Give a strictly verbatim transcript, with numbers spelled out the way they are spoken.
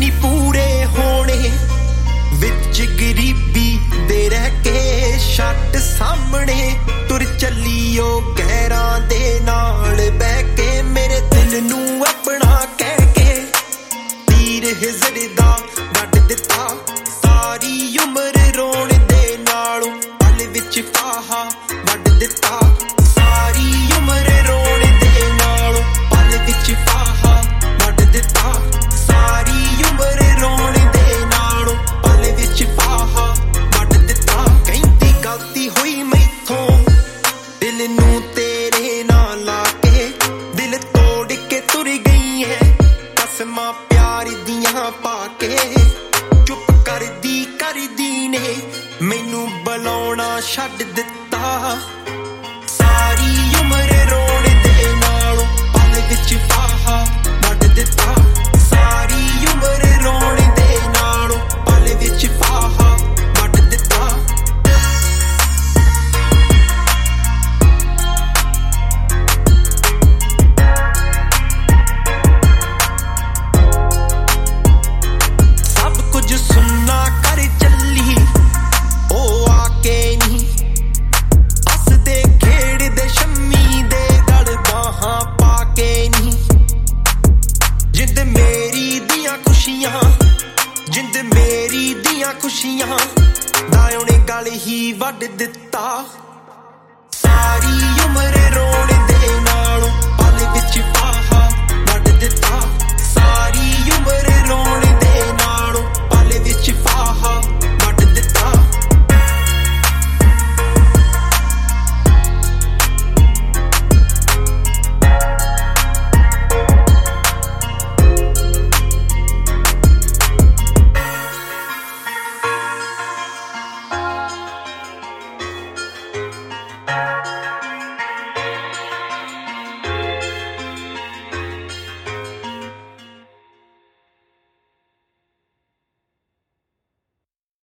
ਸੁਪਨੇ ਪੂਰੇ ਹੋਣੇ ਵਿੱਚ ਗਰੀਬੀ ਦੇ ਰਹਿ ਕੇ ਛੱਟ ਸਾਹਮਣੇ ਤੁਰ ਚੱਲੀਓ ਗਹਿਰਾਂ ਦੇ ਨਾਲ ਬਹਿ ਕੇ ਮੇਰੇ ਦਿਲ ਨੂੰ ਆਪਣਾ ਕਹਿ ਕੇ ਤੀਰ ਹਿਜ਼ਰ ਦਾ ਵੱਢ ਦਿੱਤਾ ਸਾਰੀ ਉਮਰ ਰੋਣ ਦੇ ਨਾਲੋਂ ਪਲ ਵਿੱਚ ਫਾਹਾ ਵੱਢ ਦਿੱਤਾ ਸਾਰੀ ਉਮਰ ਰੋਣ ਦੇ ਨਾਲੋਂ ਪਲ ਵਿੱਚ ਫਾਹਾ ਵੱਢ ਦਿੱਤਾ ਸਾਰੀ ਉਮਰ ਰੋਣ ਦੇ ਨਾਲੋਂ ਪਲ ਵਿੱਚ ਫਾਹਾ ਵੱਢ ਦਿੱਤਾ ਕਹਿੰਦੀ ਗਲਤੀ ਹੋਈ ਮੈਥੋਂ ਦਿਲ ਨੂੰ ਤੇਰੇ ਨਾਲ ਲਾ ਕੇ ਦਿਲ ਤੋੜ ਕੇ ਤੁਰ ਗਈ ਹੈ ਕਸਮਾਂ ਪਿਆਰ ਦੀਆਂ ਪਾ ਕੇ ਚੁੱਪ ਕਰਦੀ ਕਰਦੀ ਨੇ ਮੈਨੂੰ ਬੁਲਾਉਣਾ ਛੱਡ ਦਿੱਤਾ ਸਾਰੀ ਉਮਰ ਰੋਣ ਦੇ ਨਾਲੋਂ ਪਲ ਵਿੱਚ ਫਾਹਾ ਵੱਢ ਦਿੱਤਾ ਸਾਰੀ ਉਮਰ ਰੋਣ ਦੇ ਨਾਲੋਂ ਪਲ ਵਿੱਚ ਫਾਹਾ ਵੱਢ ਦਿੱਤਾ ਸਭ ਕੁਝ ਸੁਣਨਾ ਕਰ ਚੱਲੀ ਉਹ ਆ ਕੇ ਨਹੀਂ ਹੱਸਦੇ ਖੇਡਦੇ ਸ਼ੰਮੀ ਦੇ ਗਲ ਬਾਹਾਂ ਪਾ ਕੇ ਨਹੀਂ ਜਿੰਦ ਮੇਰੀ ਦੀਆਂ ਖੁਸ਼ੀਆਂ ਜਿੰਦ ਮੇਰੀ ਦੀਆਂ ਖੁਸ਼ੀਆਂ ਦਾ ਉਹਨੇ ਗਲ ਹੀ ਵੱਢ ਦਿੱਤਾ ਸਾਰੀ